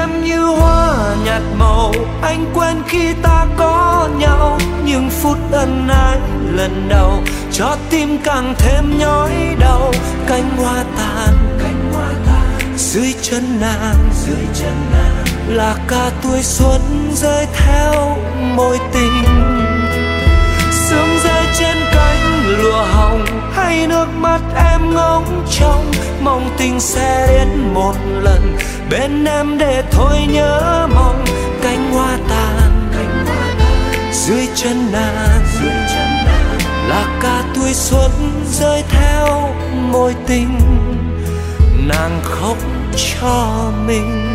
em như hoa nhạt màu, anh quên khi ta có nhau. Nhưng phút ân ái lần đầu cho tim càng thêm nhói đau. Cánh hoa tàn dưới chân nàng, là cả tuổi xuân rơi theo môi tình. Sương rơi trên cánh lụa hồng, hay nước mắt em ngóng trông, mong tình sẽ đến một lần bên em để thôi nhớ mong. Cánh hoa tàn dưới chân nàng, là cả tuổi xuân rơi theo môi tình. Nàng khóc cho mình.